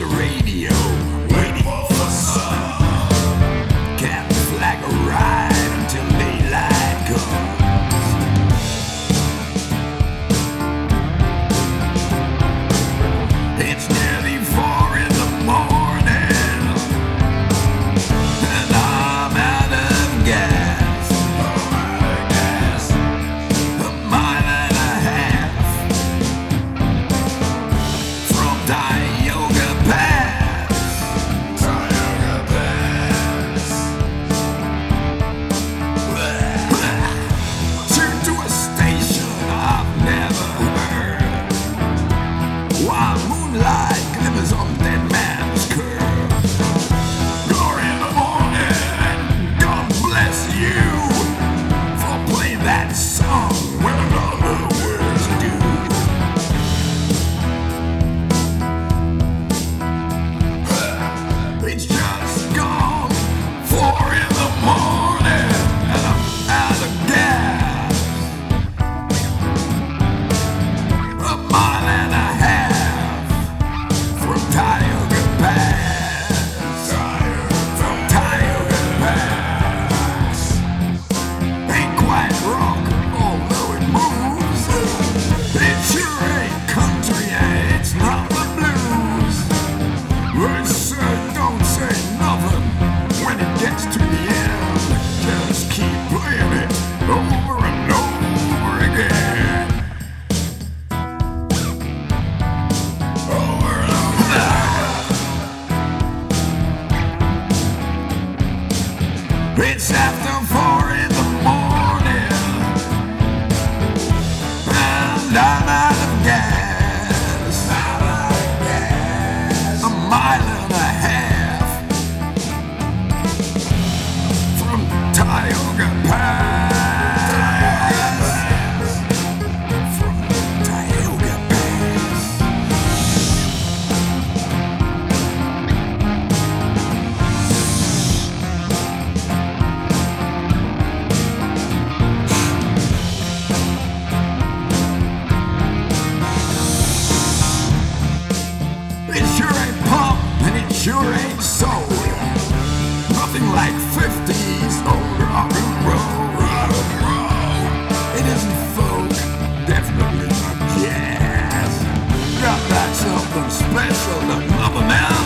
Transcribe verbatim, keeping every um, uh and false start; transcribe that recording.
radio, waiting for sun. Can't flag a ride until daylight comes. It's nearly four in the morning, and I'm out of gas. I'm out of gas. A mile and a half from Tioga Pass. Tioga Pass. Tuned to a station I've never heard, while moonlight glimmers on dead man's curve. Glory in the morning, and God bless you for playing that song when none of the words do. It's just gone four in the morning, and I'm out of gas. A mile and a half from Tioga Pass. From Tioga Pass. Ain't quite rock, although it moves. It sure ain't country, and it's not the blues. Words sir don't say nothing when it gets to the end. Just keep playing it over and over again. Over and over. It's after four in the morning, and I'm out of gas. Out of gas. A mile and a half from Tioga Pass. From Tioga Pass. It sure ain't pop, and it sure ain't soul. Nothing like fifties old rock and roll. Rock and roll. It isn't folk, definitely not jazz. Got that something special that nothing else